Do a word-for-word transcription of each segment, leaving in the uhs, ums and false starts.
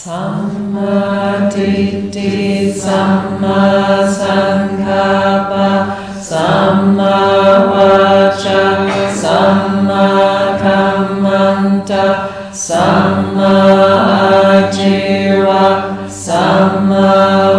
Samma ditti, samma sankappa, samma vaca, samma kammanta, samma ajiva, samma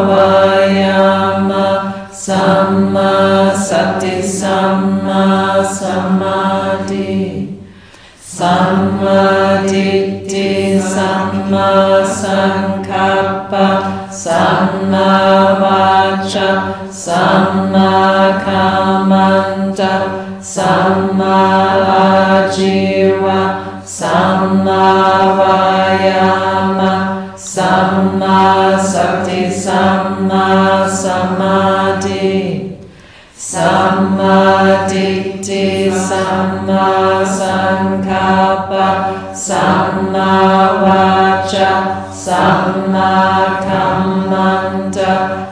vayama, samma sati, samma samadhi. Samma ditti, samma sankappa, samma vaca, samma kammanta, samma ajiva, samma vayama, samma sati, samma samadhi. Samma ditti, samma sankappa, samma vaca, samma kammanta,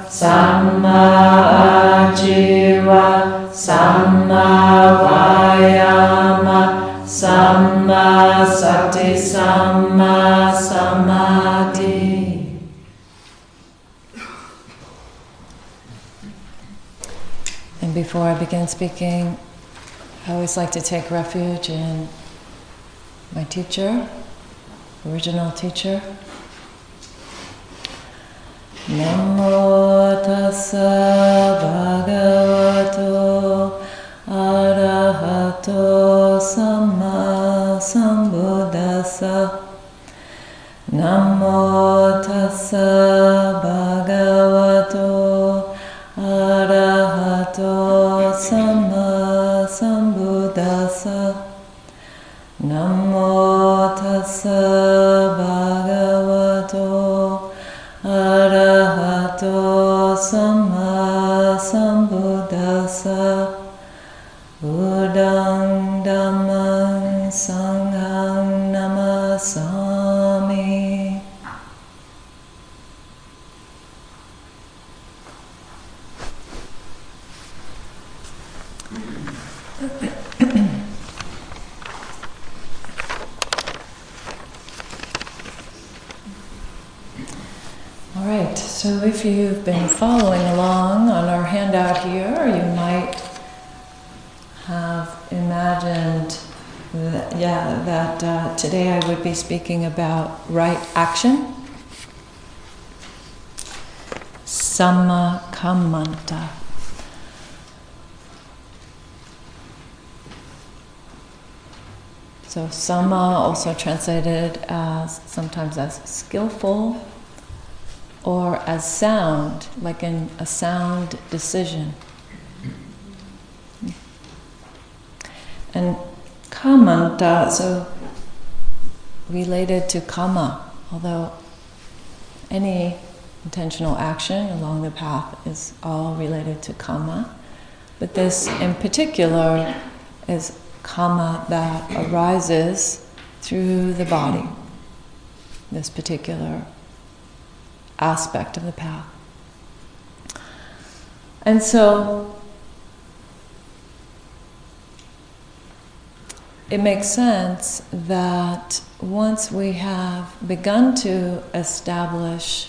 samma ajiva, samma vayama, samma sati, samma samadhi. And before I begin speaking, I always like to take refuge in my teacher, original teacher. Namo tassa bhagavato arahato samma sambuddhassa. Namo tassa bhagavato arahato samma sambuddhassa. Namo tassa bhagavato arahato samma sambuddhassa. Buddhang dhammang sanghang namasami. All right, so if you've been following along on our handout here, you might have imagined that, yeah, that uh, today I would be speaking about right action, samma kammanta. So samma also translated as sometimes as skillful or as sound, like in a sound decision. And kammanta, so related to kamma, although any intentional action along the path is all related to kamma, but this in particular is kamma that arises through the body, this particular aspect of the path. And so it makes sense that once we have begun to establish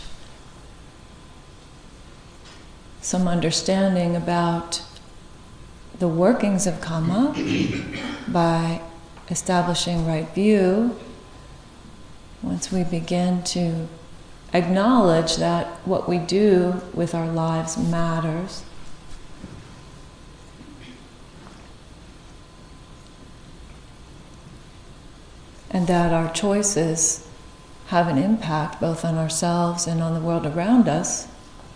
some understanding about the workings of kamma by establishing right view, once we begin to acknowledge that what we do with our lives matters, and that our choices have an impact both on ourselves and on the world around us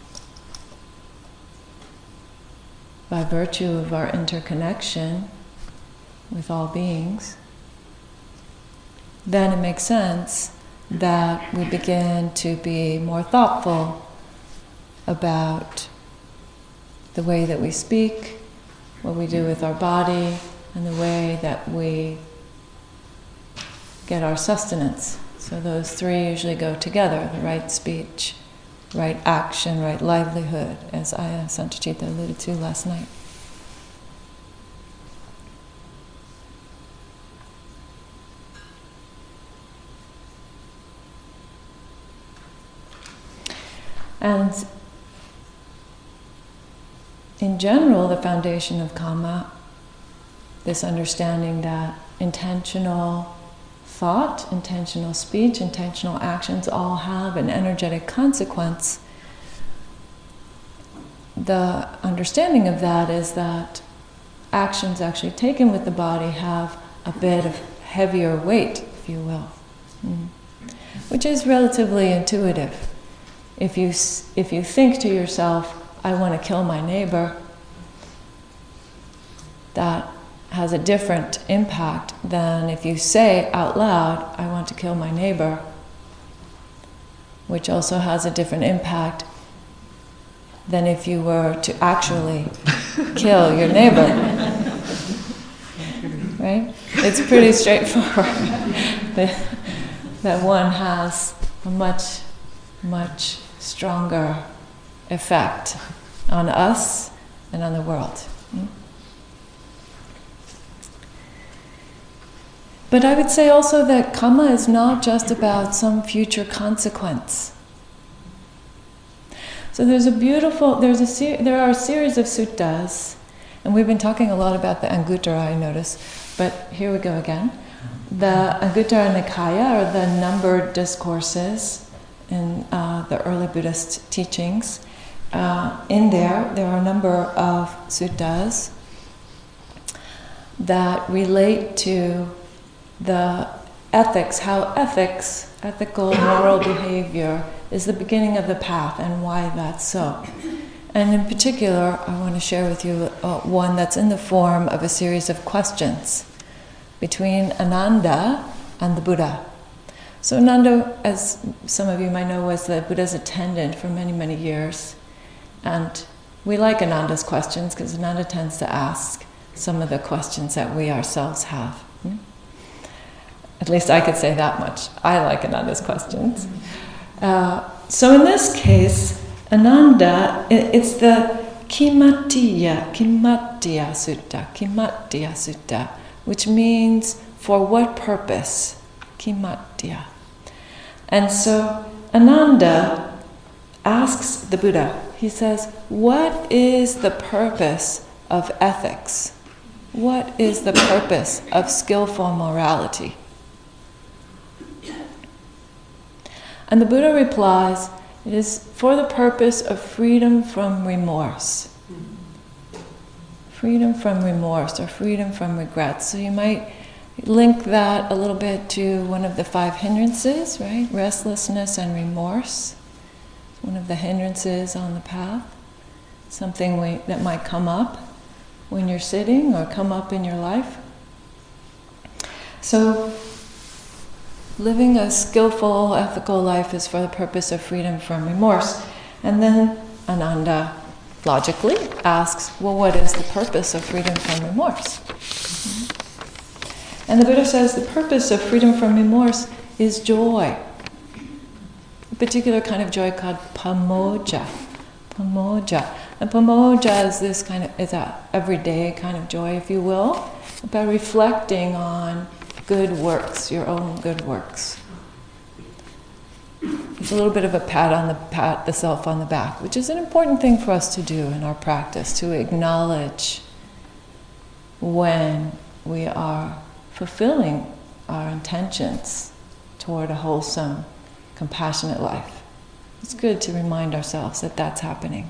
by virtue of our interconnection with all beings, then it makes sense that we begin to be more thoughtful about the way that we speak, what we do with our body, and the way that we get our sustenance. So those three usually go together, the right speech, right action, right livelihood, as Ayya Sanchita alluded to last night. And in general, the foundation of Kamma, this understanding that intentional thought, intentional speech, intentional actions all have an energetic consequence. The understanding of that is that actions actually taken with the body have a bit of heavier weight, if you will, mm. which is relatively intuitive. If you, if you think to yourself, I want to kill my neighbor, that has a different impact than if you say out loud, I want to kill my neighbor, which also has a different impact than if you were to actually kill your neighbor. Right? It's pretty straightforward. that, that one has a much, much stronger effect on us and on the world. Mm? But I would say also that kamma is not just about some future consequence. So there's a beautiful, there's a ser- there are a series of suttas, and we've been talking a lot about the Anguttara, I notice, but here we go again. The Anguttara Nikaya, or the numbered discourses in uh, the early Buddhist teachings. Uh, in there, there are a number of suttas that relate to the ethics, how ethics, ethical, moral behavior is the beginning of the path and why that's so. And in particular, I want to share with you uh, one that's in the form of a series of questions between Ananda and the Buddha. So Ananda, as some of you might know, was the Buddha's attendant for many, many years. And we like Ananda's questions because Ananda tends to ask some of the questions that we ourselves have. Hmm? At least I could say that much. I like Ananda's questions. Uh, so in this case, Ananda, it, it's the Kimattiya, Kimattiya Sutta, Kimattiya Sutta, which means for what purpose? Kimattiya. And so Ananda asks the Buddha, he says, what is the purpose of ethics? What is the purpose of skillful morality? And the Buddha replies, it is for the purpose of freedom from remorse. Freedom from remorse, or freedom from regret. So you might link that a little bit to one of the five hindrances, right? Restlessness and remorse. One of the hindrances on the path. Something we, that might come up when you're sitting or come up in your life. So living a skillful, ethical life is for the purpose of freedom from remorse. And then Ananda logically asks, well, what is the purpose of freedom from remorse? Mm-hmm. And the Buddha says the purpose of freedom from remorse is joy. A particular kind of joy called pamoja. Pamoja. And pamoja is this kind of, is a everyday kind of joy, if you will, about reflecting on good works, your own good works. It's a little bit of a pat on the pat the self on the back, which is an important thing for us to do in our practice, to acknowledge when we are fulfilling our intentions toward a wholesome, compassionate life. It's good to remind ourselves that that's happening.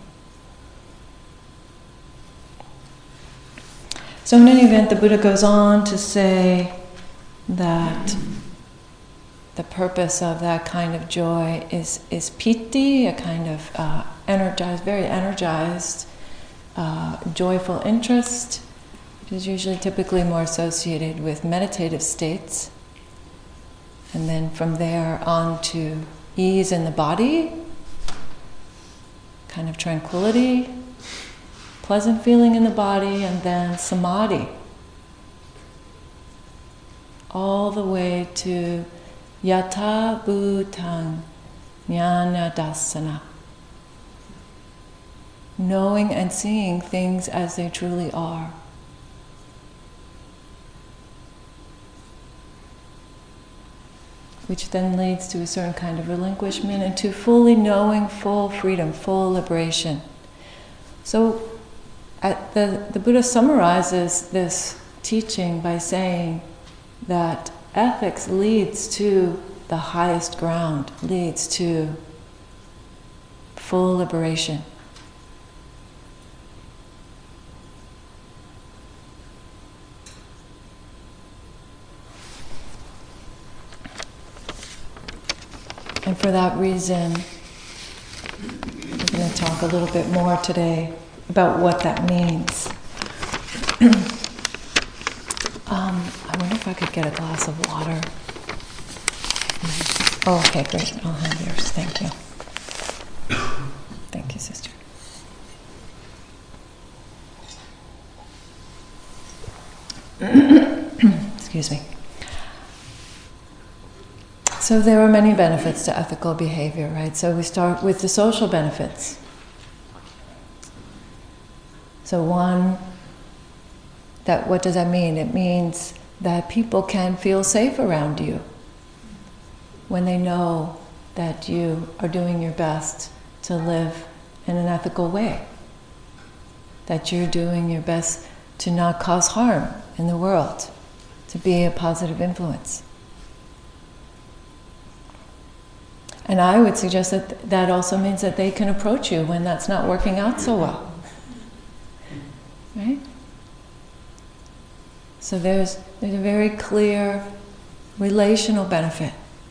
So in any event, the Buddha goes on to say that the purpose of that kind of joy is, is piti, a kind of uh, energized, very energized, uh, joyful interest, which is usually typically more associated with meditative states. And then from there on to ease in the body, kind of tranquility, pleasant feeling in the body, and then samadhi. All the way to yatha bhutang jnana dassana. Knowing and seeing things as they truly are. which then leads to a certain kind of relinquishment and to fully knowing full freedom, full liberation. So at the, the Buddha summarizes this teaching by saying that ethics leads to the highest ground, leads to full liberation. And for that reason, we're going to talk a little bit more today about what that means. um, I wonder if I could get a glass of water. Oh, okay, great. I'll have yours. Thank you. Thank you, sister. Excuse me. So there are many benefits to ethical behavior, right? So we start with the social benefits. So one, that what does that mean? It means that people can feel safe around you when they know that you are doing your best to live in an ethical way, that you're doing your best to not cause harm in the world, to be a positive influence. And I would suggest that that also means that they can approach you when that's not working out so well. Right? So there's, there's a very clear relational benefit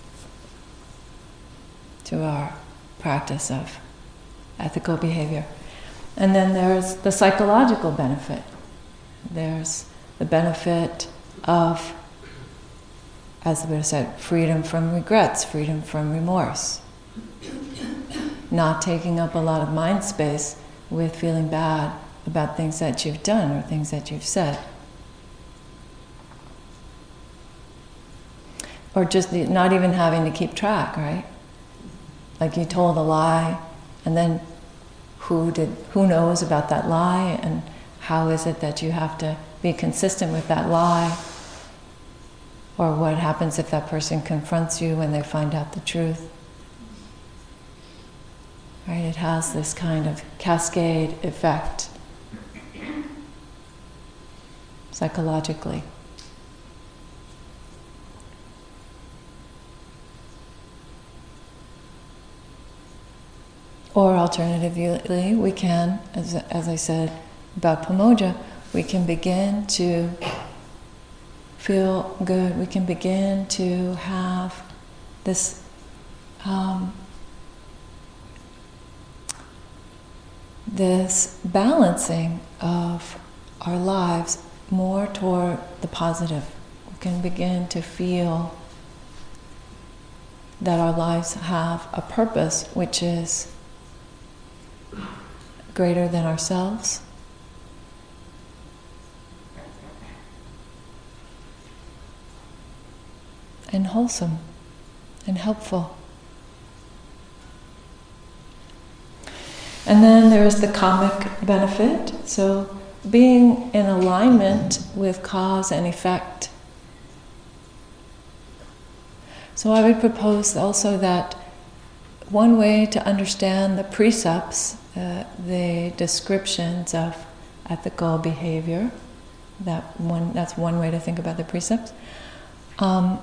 to our practice of ethical behavior. And then there's the psychological benefit. There's the benefit of, as the Buddha said, freedom from regrets, freedom from remorse. Not taking up a lot of mind space with feeling bad about things that you've done or things that you've said. Or just the, not even having to keep track, right? Like you told a lie, and then who did, who knows about that lie, and how is it that you have to be consistent with that lie? Or what happens if that person confronts you when they find out the truth? Right? It has this kind of cascade effect psychologically. Or alternatively, we can, as, as I said about Pamoja, we can begin to feel good. We can begin to have this um, this balancing of our lives more toward the positive. We can begin to feel that our lives have a purpose which is greater than ourselves. And wholesome and helpful. And then there is the karmic benefit, so being in alignment with cause and effect. So I would propose also that one way to understand the precepts, uh, the descriptions of ethical behavior, that one, that's one way to think about the precepts. Um,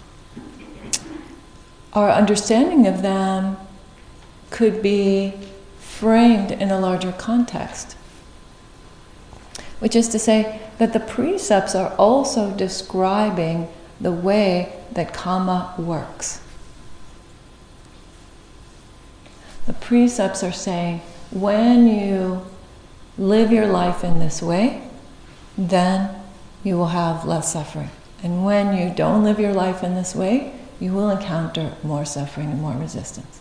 our understanding of them could be framed in a larger context, which is to say that the precepts are also describing the way that karma works. The precepts are saying, when you live your life in this way, then you will have less suffering. And when you don't live your life in this way, you will encounter more suffering and more resistance.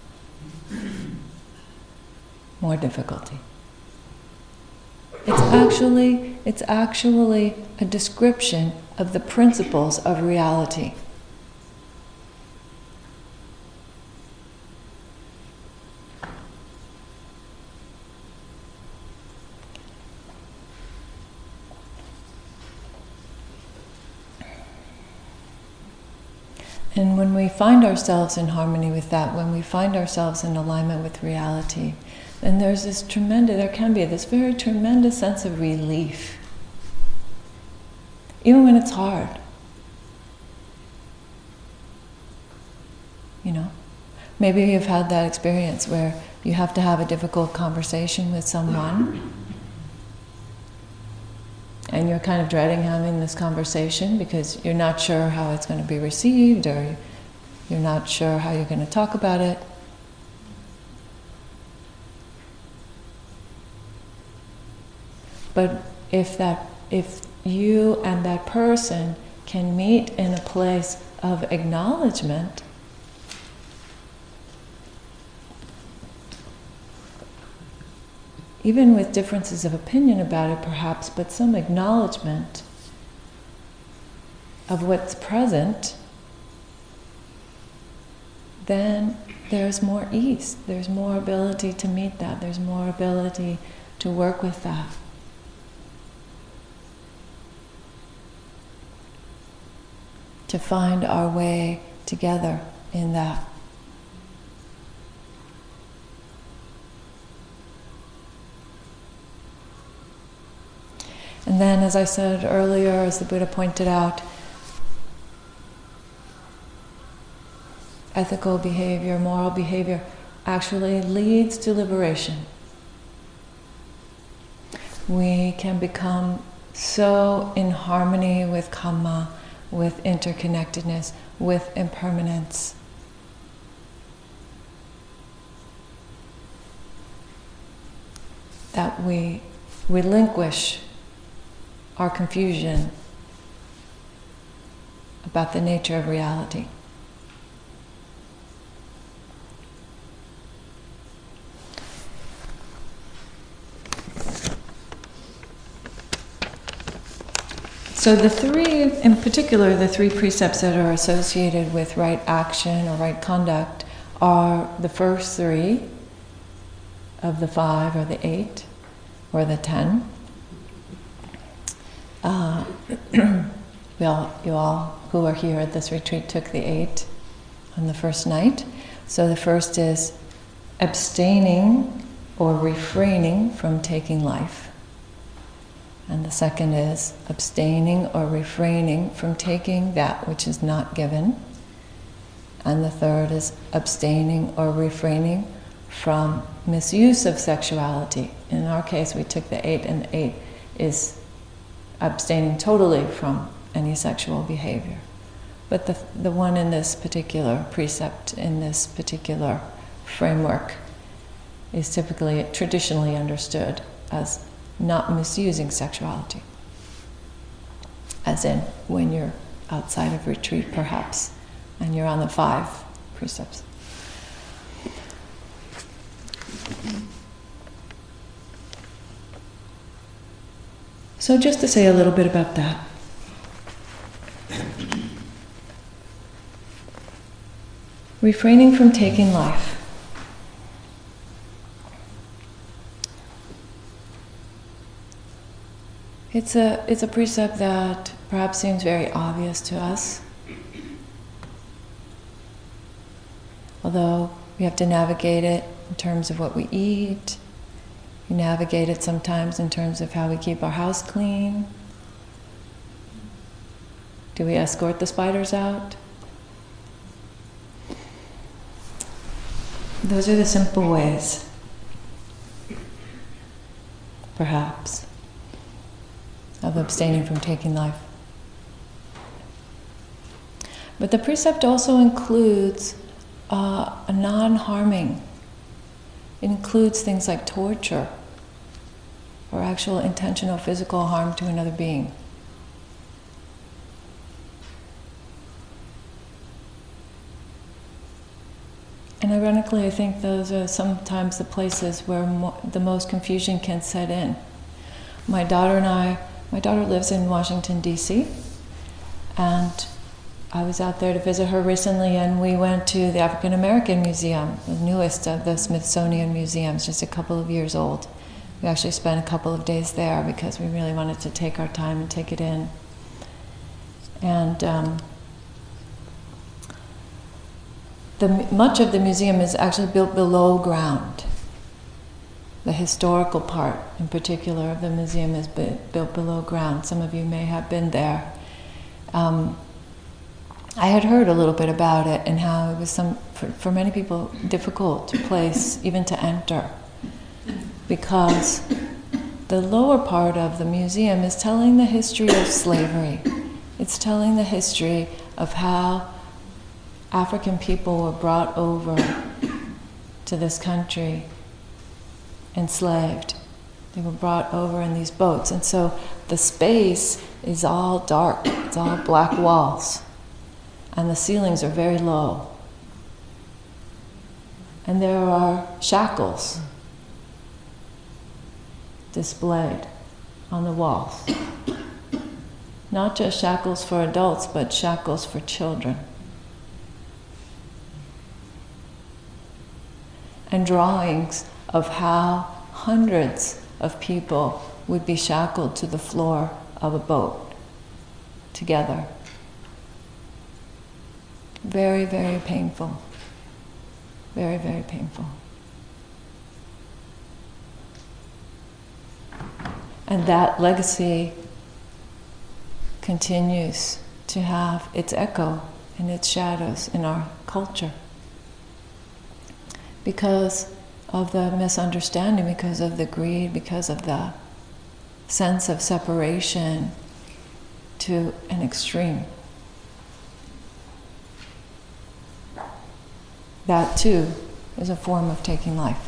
More difficulty. It's actually, it's actually a description of the principles of reality. And when we find ourselves in harmony with that, when we find ourselves in alignment with reality, then there's this tremendous, there can be this very tremendous sense of relief. Even when it's hard. You know? Maybe you've had that experience where you have to have a difficult conversation with someone and you're kind of dreading having this conversation because you're not sure how it's going to be received, or you're not sure how you're going to talk about it. But if that, if you and that person can meet in a place of acknowledgement, even with differences of opinion about it perhaps, but some acknowledgement of what's present, then there's more ease, there's more ability to meet that, there's more ability to work with that. To find our way together in that. And then, as I said earlier, as the Buddha pointed out, ethical behavior, moral behavior, actually leads to liberation. We can become so in harmony with Kamma, with interconnectedness, with impermanence, that we relinquish our confusion about the nature of reality. So the three, in particular, the three precepts that are associated with right action or right conduct are the first three of the five or the eight or the ten. Uh, we all, you all who are here at this retreat took the eight on the first night. So the first is abstaining or refraining from taking life. And the second is abstaining or refraining from taking that which is not given. And the third is abstaining or refraining from misuse of sexuality. In our case, we took the eight, and the eight is abstaining totally from any sexual behavior. But the, the one in this particular precept, in this particular framework, is typically, traditionally understood as not misusing sexuality. As in, when you're outside of retreat, perhaps, and you're on the five precepts. So just to say a little bit about that. Refraining from taking life. It's a, it's a precept that perhaps seems very obvious to us. Although we have to navigate it in terms of what we eat. We navigate it sometimes in terms of how we keep our house clean. Do we escort the spiders out? Those are the simple ways, perhaps, of abstaining from taking life. But the precept also includes uh, a non-harming. It includes things like torture or actual intentional physical harm to another being. And ironically, I think those are sometimes the places where mo- the most confusion can set in. My daughter and I, my daughter lives in Washington, D C, and I was out there to visit her recently, and we went to the African American Museum, the newest of the Smithsonian museums, just a couple of years old. We actually spent a couple of days there because we really wanted to take our time and take it in. And um, the, much of the museum is actually built below ground. The historical part, in particular, of the museum is bu- built below ground. Some of you may have been there. Um, I had heard a little bit about it and how it was, some, for, for many people, difficult to place, even to enter, because the lower part of the museum is telling the history of slavery. It's telling the history of how African people were brought over to this country, enslaved. They were brought over in these boats. And so the space is all dark. It's all black walls. And the ceilings are very low. And there are shackles displayed on the walls. Not just shackles for adults, but shackles for children. And drawings of how hundreds of people would be shackled to the floor of a boat together. Very, very painful. Very, very painful. And that legacy continues to have its echo and its shadows in our culture because of the misunderstanding, because of the greed, because of the sense of separation to an extreme. That too is a form of taking life.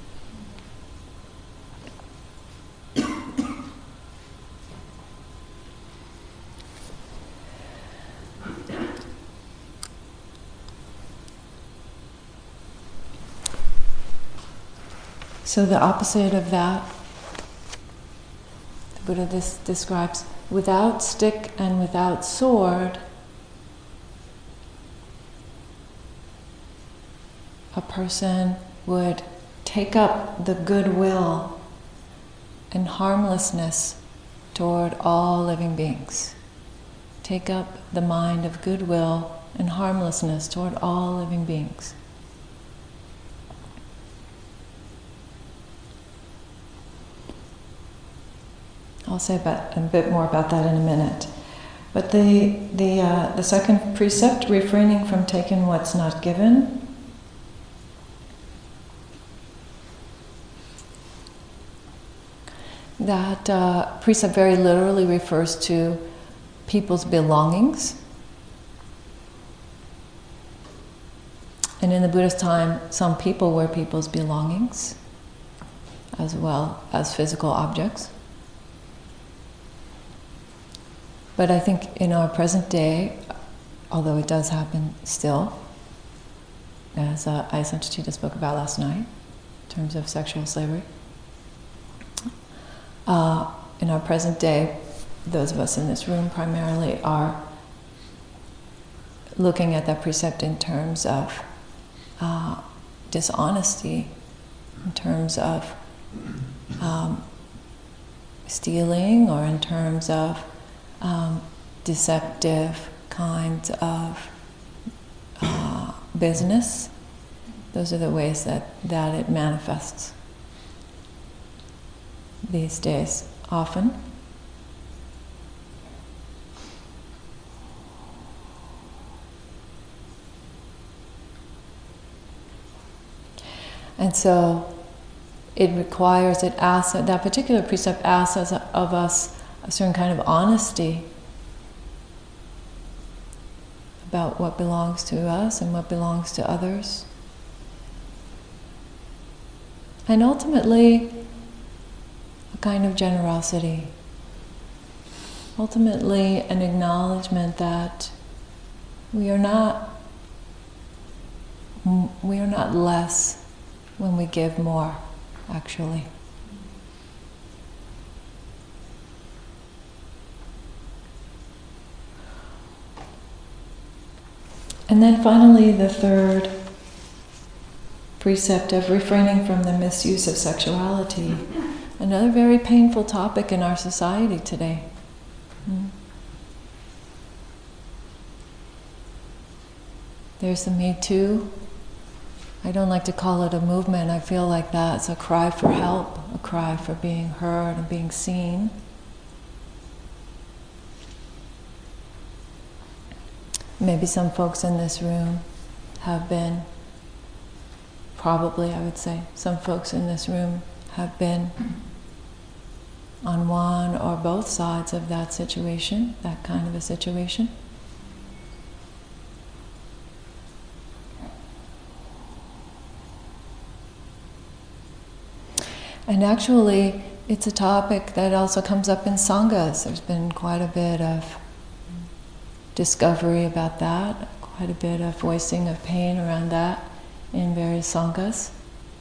So the opposite of that, the Buddha this describes, without stick and without sword, a person would take up the goodwill and harmlessness toward all living beings. Take up the mind of goodwill and harmlessness toward all living beings. I'll say about, a bit more about that in a minute. But the the uh, the second precept, refraining from taking what's not given, that uh, precept very literally refers to people's belongings. And in the Buddha's time, some people were people's belongings, as well as physical objects. But I think in our present day, although it does happen still, as uh, Ayan Sachita spoke about last night, in terms of sexual slavery, uh, in our present day, those of us in this room primarily are looking at that precept in terms of uh, dishonesty, in terms of um, stealing, or in terms of Um, deceptive kinds of uh, business. Those are the ways that, that it manifests these days, often. And so it requires, it asks, that particular precept asks of us a certain kind of honesty about what belongs to us and what belongs to others. And ultimately, a kind of generosity. Ultimately, an acknowledgement that we are not we are not less when we give more, actually. And then finally, the third precept of refraining from the misuse of sexuality. Another very painful topic in our society today. Mm. There's the Me Too. I don't like to call it a movement. I feel like that's a cry for help, a cry for being heard and being seen. Maybe some folks in this room have been, probably I would say, some folks in this room have been on one or both sides of that situation, that kind of a situation. And actually, it's a topic that also comes up in sanghas. There's been quite a bit of discovery about that, quite a bit of voicing of pain around that in various sanghas.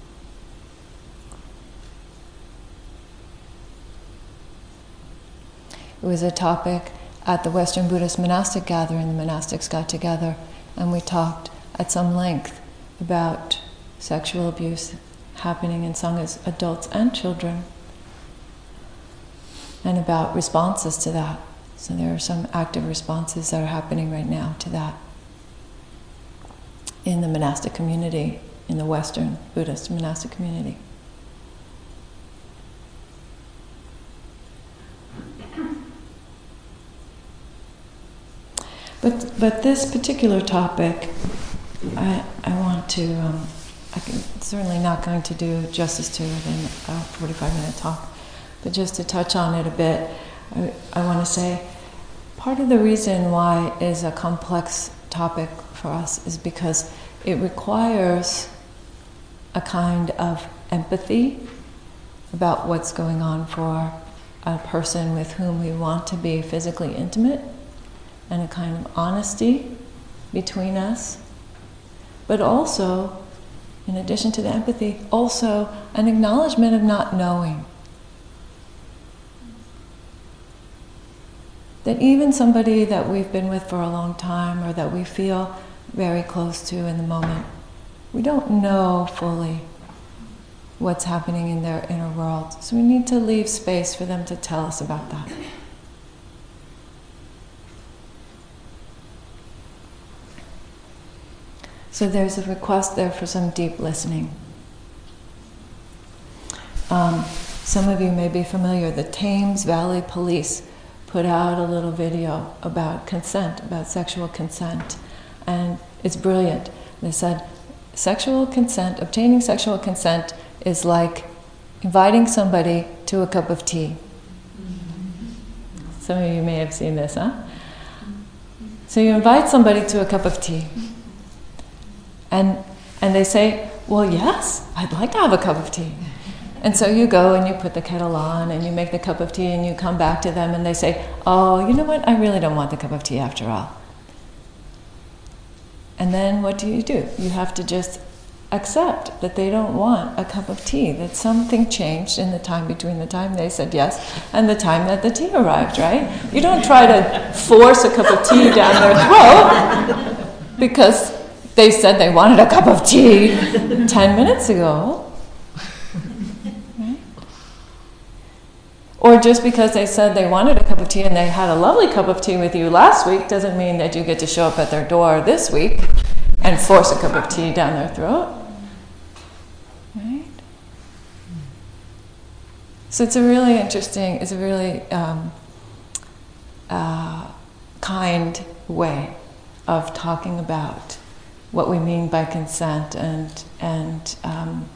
It was a topic at the Western Buddhist monastic gathering. The monastics got together and we talked at some length about sexual abuse happening in sanghas, adults and children, and about responses to that. So there are some active responses that are happening right now to that in the monastic community, in the Western Buddhist monastic community. But but this particular topic, I I want to. Um, I'm certainly not going to do justice to it in a forty-five minute talk, but just to touch on it a bit, I, I want to say part of the reason why it is a complex topic for us is because it requires a kind of empathy about what's going on for a person with whom we want to be physically intimate, and a kind of honesty between us, but also, in addition to the empathy, also an acknowledgement of not knowing. That even somebody that we've been with for a long time or that we feel very close to in the moment, we don't know fully what's happening in their inner world. So we need to leave space for them to tell us about that. So there's a request there for some deep listening. Um, some of you may be familiar, the Thames Valley Police put out a little video about consent, about sexual consent, and it's brilliant. They said, sexual consent, obtaining sexual consent is like inviting somebody to a cup of tea. Some of you may have seen this, huh? So you invite somebody to a cup of tea. And and they say, well, yes, I'd like to have a cup of tea. And so you go and you put the kettle on and you make the cup of tea and you come back to them and they say, oh, you know what, I really don't want the cup of tea after all. And then what do you do? You have to just accept that they don't want a cup of tea, that something changed in the time between the time they said yes and the time that the tea arrived, right? You don't try to force a cup of tea down their throat because they said they wanted a cup of tea ten minutes ago. Right? Or just because they said they wanted a cup of tea and they had a lovely cup of tea with you last week doesn't mean that you get to show up at their door this week and force a cup of tea down their throat. Right? So it's a really interesting, it's a really um, uh, kind way of talking about what we mean by consent and and um,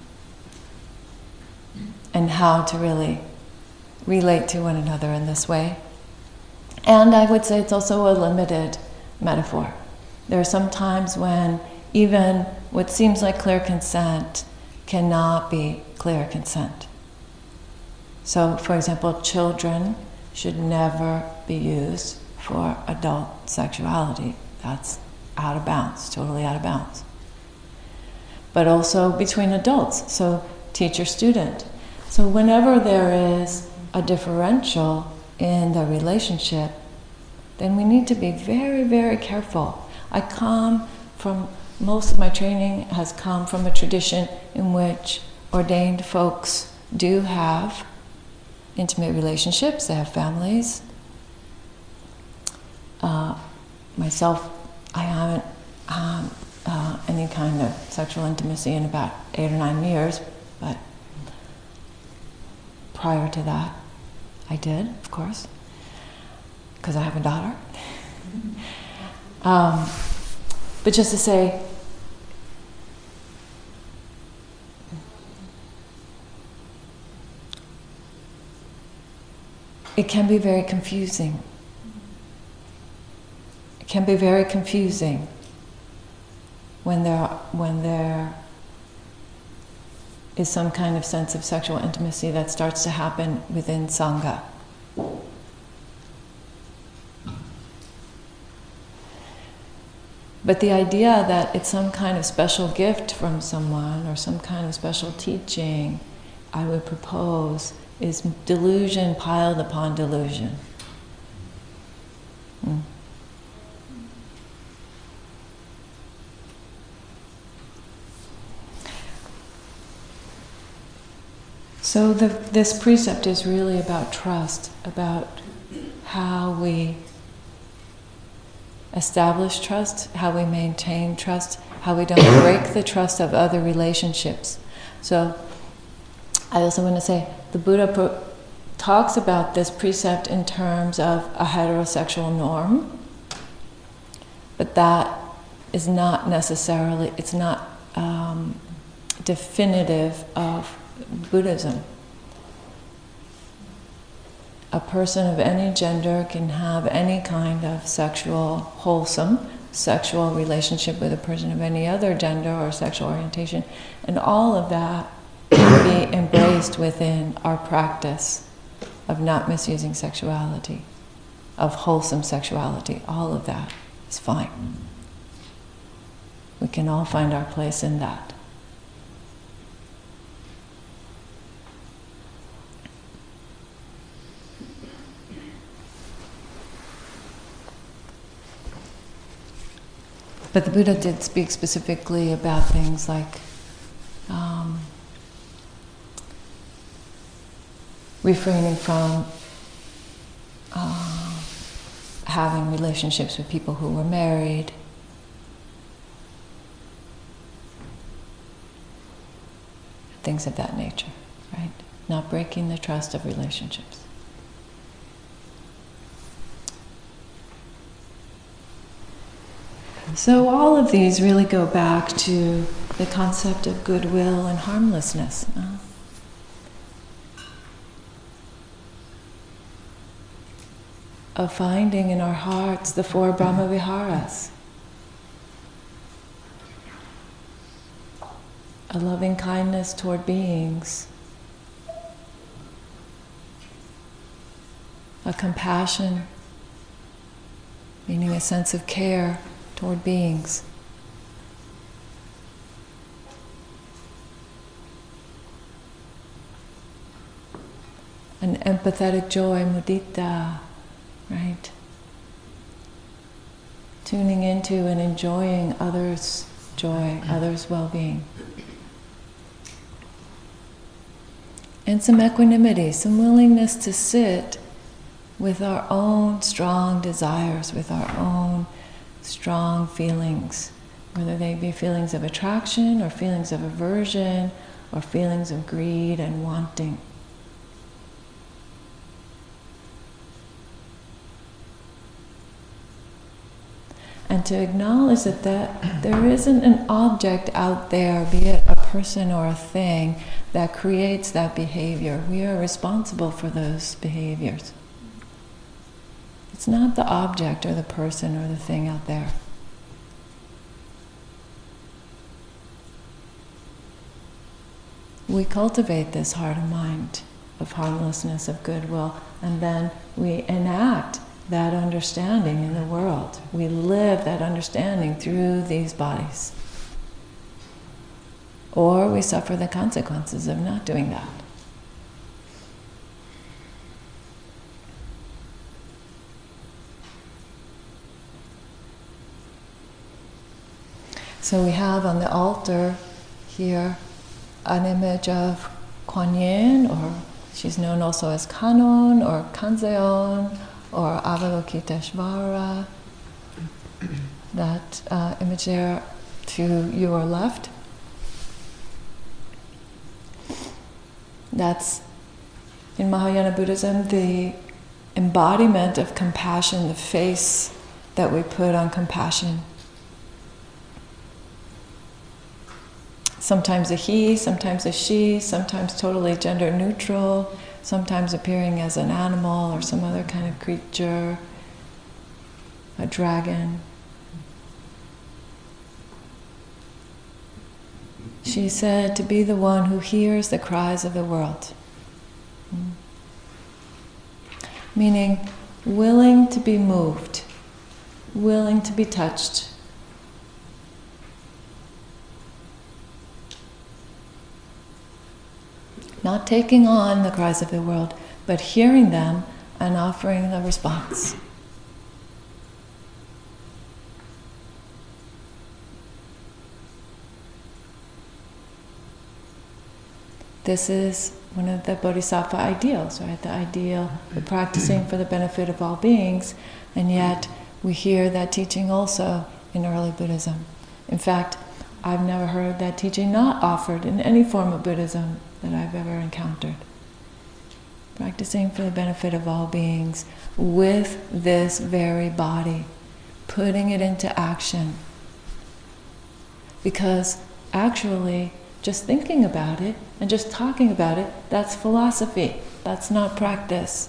and how to really relate to one another in this way. And I would say it's also a limited metaphor. There are some times when even what seems like clear consent cannot be clear consent. So, for example, children should never be used for adult sexuality. That's out of bounds, totally out of bounds. But also between adults, so teacher-student. So whenever there is a differential in the relationship, then we need to be very, very careful. I come from, most of my training has come from a tradition in which ordained folks do have intimate relationships, they have families. Uh, myself, I haven't, um, any kind of sexual intimacy in about eight or nine years, but prior to that, I did, of course, because I have a daughter. um, but just to say, it can be very confusing. It can be very confusing when there when there is some kind of sense of sexual intimacy that starts to happen within Sangha. But the idea that it's some kind of special gift from someone or some kind of special teaching, I would propose, is delusion piled upon delusion. Hmm. So the, this precept is really about trust, about how we establish trust, how we maintain trust, how we don't break the trust of other relationships. So I also want to say, the Buddha pro- talks about this precept in terms of a heterosexual norm, but that is not necessarily, it's not um, definitive of Buddhism. A person of any gender can have any kind of sexual, wholesome sexual relationship with a person of any other gender or sexual orientation, and all of that can be embraced within our practice of not misusing sexuality, of wholesome sexuality. All of that is fine. We can all find our place in that. But the Buddha did speak specifically about things like um, refraining from uh, having relationships with people who were married, things of that nature, right? Not breaking the trust of relationships. So all of these really go back to the concept of goodwill and harmlessness. Uh, of finding in our hearts the four Brahma Viharas. A loving kindness toward beings. A compassion, meaning a sense of care toward beings. An empathetic joy, mudita, right? Tuning into and enjoying others' joy, others' well-being. And some equanimity, some willingness to sit with our own strong desires, with our own strong feelings, whether they be feelings of attraction or feelings of aversion or feelings of greed and wanting. And to acknowledge that, that there isn't an object out there, be it a person or a thing, that creates that behavior. We are responsible for those behaviors. It's not the object or the person or the thing out there. We cultivate this heart and mind of harmlessness, of goodwill, and then we enact that understanding in the world. We live that understanding through these bodies. Or we suffer the consequences of not doing that. So we have on the altar here an image of Kuan Yin, or she's known also as Kannon, or Kanzeon, or Avalokiteshvara. That uh, image there to your left. That's, in Mahayana Buddhism, the embodiment of compassion, the face that we put on compassion. Sometimes a he, sometimes a she, sometimes totally gender neutral, sometimes appearing as an animal or some other kind of creature, a dragon. She said to be the one who hears the cries of the world. Mm. Meaning, willing to be moved, willing to be touched. Not taking on the cries of the world, but hearing them and offering a response. This is one of the Bodhisattva ideals, right? The ideal, the practicing for the benefit of all beings, and yet we hear that teaching also in early Buddhism. In fact, I've never heard that teaching not offered in any form of Buddhism that I've ever encountered. Practicing for the benefit of all beings with this very body, putting it into action. Because actually, just thinking about it and just talking about it, that's philosophy. That's not practice.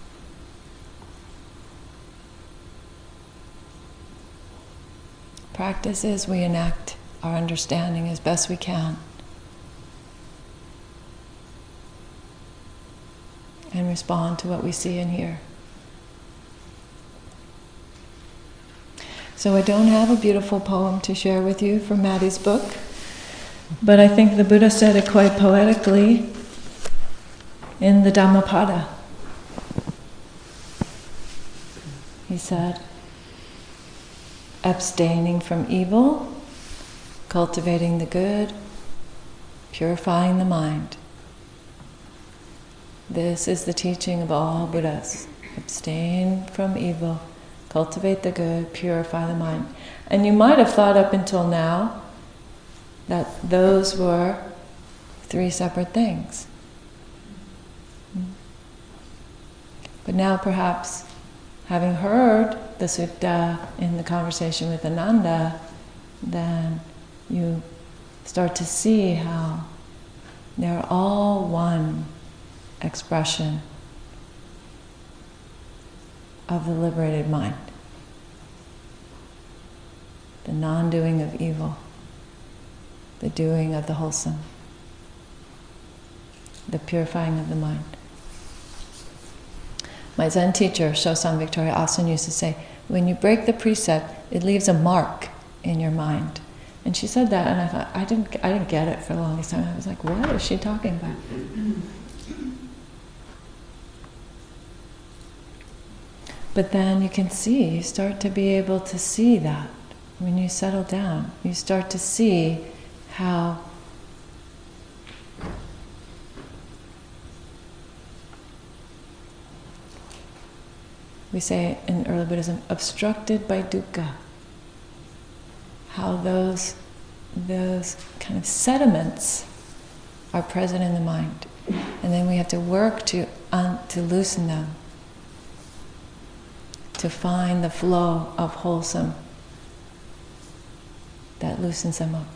Practice is we enact our understanding as best we can. And respond to what we see and hear. So I don't have a beautiful poem to share with you from Maddie's book, but I think the Buddha said it quite poetically in the Dhammapada. He said, abstaining from evil, cultivating the good, purifying the mind. This is the teaching of all Buddhas. Abstain from evil, cultivate the good, purify the mind. And you might have thought up until now that those were three separate things. But now perhaps, having heard the sutta in the conversation with Ananda, then you start to see how they're all one expression of the liberated mind. The non-doing of evil, the doing of the wholesome, the purifying of the mind. My Zen teacher, Shoshan Victoria Asen, used to say, when you break the precept, it leaves a mark in your mind. And she said that, and I thought, I didn't, I didn't get it for the longest time. I was like, what is she talking about? But then you can see, you start to be able to see that. When you settle down, you start to see how we say in early Buddhism, obstructed by dukkha. How those, those kind of sediments are present in the mind. And then we have to work to, un, to loosen them, to find the flow of wholesome that loosens them up.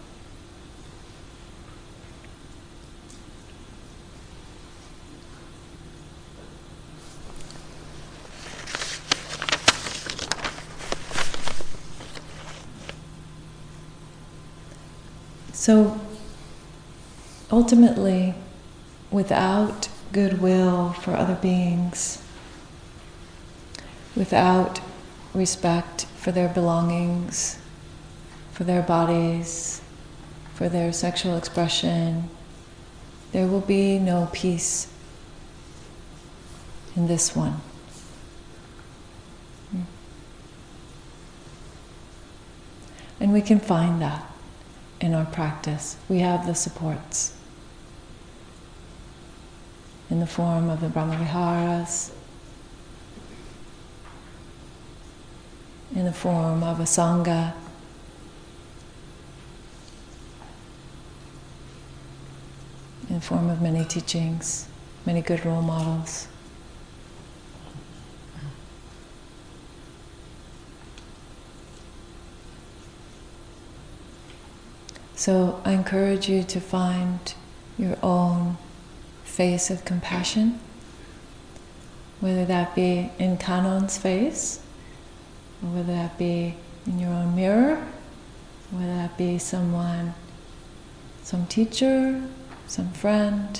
So ultimately, without goodwill for other beings, without respect for their belongings, for their bodies, for their sexual expression, there will be no peace in this one. And we can find that in our practice. We have the supports in the form of the Brahmaviharas, in the form of a Sangha, in the form of many teachings, many good role models. So I encourage you to find your own face of compassion, whether that be in Kanon's face, or whether that be in your own mirror, whether that be someone, some teacher, some friend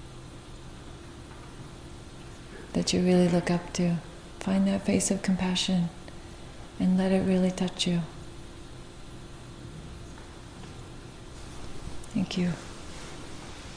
that you really look up to. Find that face of compassion and let it really touch you. Thank you.